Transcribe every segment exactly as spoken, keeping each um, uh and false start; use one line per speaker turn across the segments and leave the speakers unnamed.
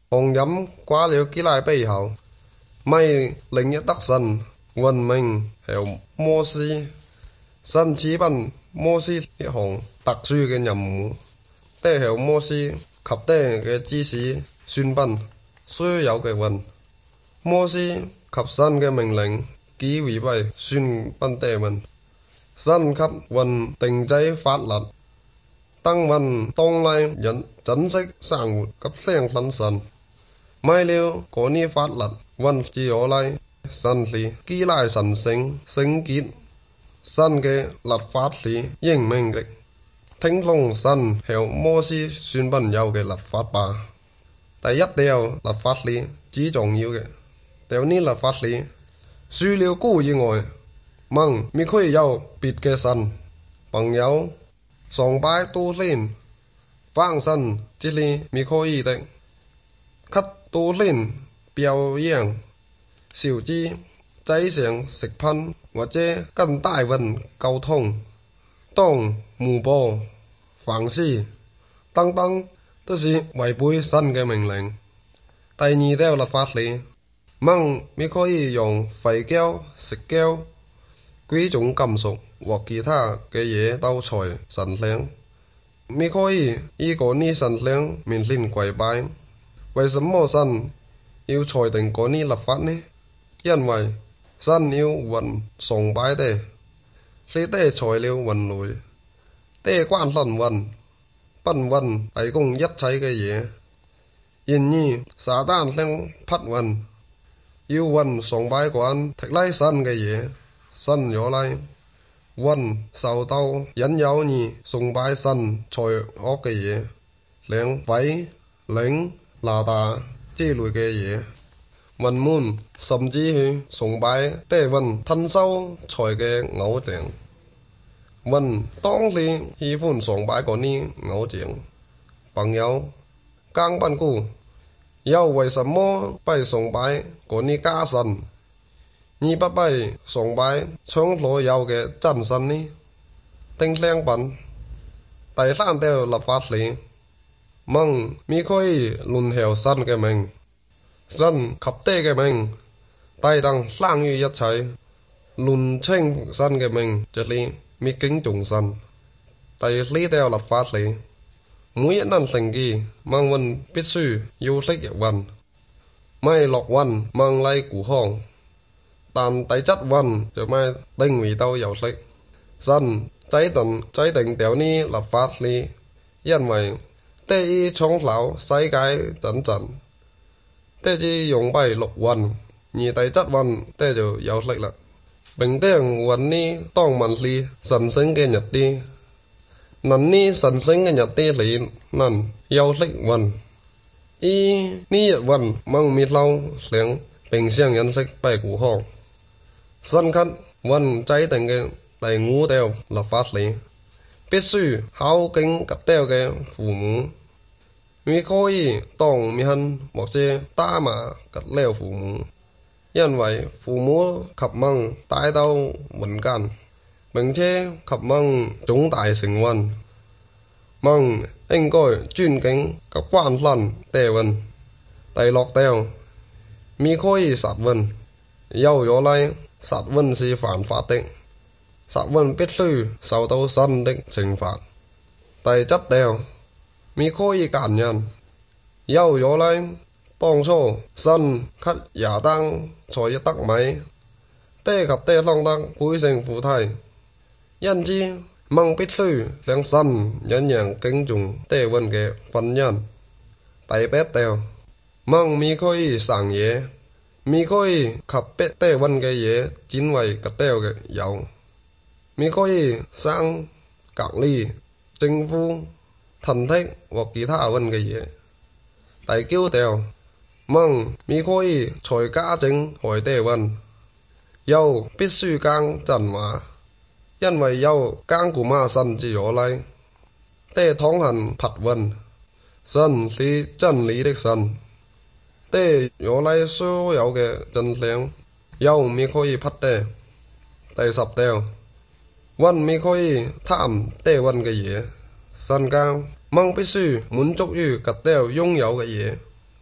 紅飲掛了幾賴背後，咪另一得神運命係摩西，神賜賓摩西一項特殊嘅任務，這係摩西及這嘅指示宣賓所有嘅運，摩西及神嘅命令幾違背宣賓這運，神給運定制法律，等運當來人珍惜生活及相信神。買了嗰啲法律運至我嚟，神是幾賴神聖聖潔，神嘅律法是英明的，聽從神向摩西宣賓有嘅律法吧。第一條律法是最重要嘅，條呢律法是除了孤以外，問咪可以有別嘅神，朋友崇拜多天，放神這裡咪可以的。給多天表演、小智、祭上食品或者跟大運溝通、當幕布、凡事等等，都是違背神嘅命令。第二條律法是，問咪可以用廢膠、石膠、幾種金屬或其他嘅嘢都在神像，咪可以依個呢神像面前跪拜。為什麼神要裁定嗰啲律法呢？因為神要運崇拜的，是的材料運來，的關神運，奔運提供一切嘅嘢。然而撒旦想匹運，要運崇拜慣踢拉神嘅嘢，神咗嚟運受到引誘而崇拜神才惡嘅嘢，兩鬼靈拿大之類嘅嘢，雲門甚至去崇拜地雲吞收財嘅偶像，雲當時喜歡崇拜嗰啲偶像。朋友更笨故，又為什麼不崇拜嗰啲假神，而不必崇拜將所有嘅真神呢？定相品。第三條立法是，問咪可以論候神嘅名，神及地嘅名，大等生於一切，論稱神嘅名，這裡咪敬重神。第四條立法是，每一人成記，問運必須要識日運，咪落運問嚟古康，但第七運就咪定位到有識。神制定制定條呢立法是，因為第一創造世界真正，第二用by六運，而第七運這就有識啦。並且運呢當問是神聖嘅日子，能呢神聖嘅日子裏能有識運，依呢日運問咪lâu想並相認識by古康。神給運制定嘅第五條立法是，必須孝敬及雕嘅父母。咪可以當面或者打罵及撩父母，因為父母及問帶到民間，並且及問長大成運，問應該尊敬及關心地運。第六條，咪可以殺運，有咗嚟殺運是犯法的，殺運必須受到神的懲罰。第七條，咪可以奸人，有咗嚟當初神給亞當才一得米，地及地當得配成夫妻，因此問必須向神引人敬重地運嘅婚姻。第八條，問咪可以生嘢，咪可以及別地運嘅嘢轉為吉地嘅有，咪可以生隔離政府thân thích或其他運嘅嘢。第九條，問咪可以隨家政害地運，又必須講真話，因為有講古馬神之咗嚟，地通行匹運，神是真理的神，地咗嚟所有嘅真相，又咪可以匹地。第十條，運咪可以貪地運嘅嘢，神教問必須滿足於吉地擁有嘅嘢，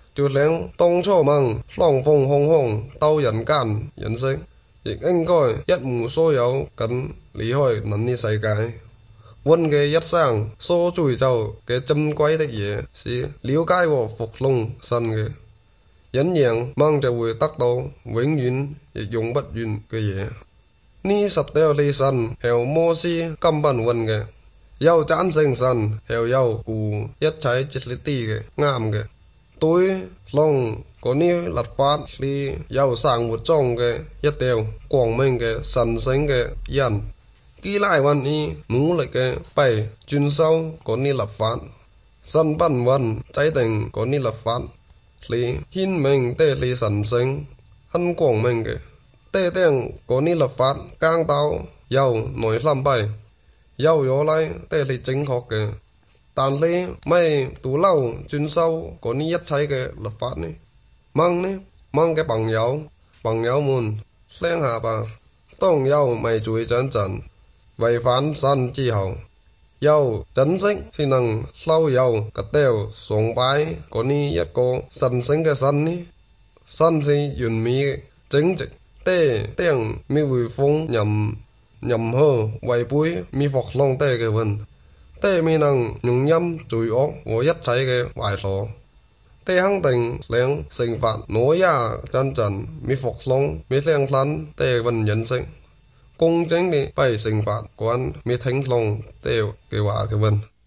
就令當初問雙風空空到人間人識，亦應該一無所有咁離開能呢世界。運嘅一生所追求嘅珍貴的嘢是了解和服從神嘅，因樣問就會得到永遠亦用不完嘅嘢。呢十條理神係摩西根本運嘅，又贊成神係有顧一切接力啲嘅啱嘅。對lòng嗰啲律法是有生活中嘅一條光明嘅神聖嘅人，基拉運呢努力嘅被遵守嗰啲律法，神本運制定嗰啲律法，是顯明的係神聖很光明嘅，的定嗰啲律法講到有內心被有咗嚟的係正確嘅。但你咪獨留遵守嗰啲一切嘅律法呢？問呢？問嘅朋友朋友們聽下吧。當有咪罪真正違反神之後，有珍惜先能留有個條崇拜嗰啲一個神聖嘅神呢？神是完美嘅正直，的定咪會放任任何違背咪服從的嘅運。的未能容忍罪惡和一切嘅壞所，的肯定令懲罰我也真正未服從未聽神的運認識，公正地被懲罰關未聽從的嘅話嘅運。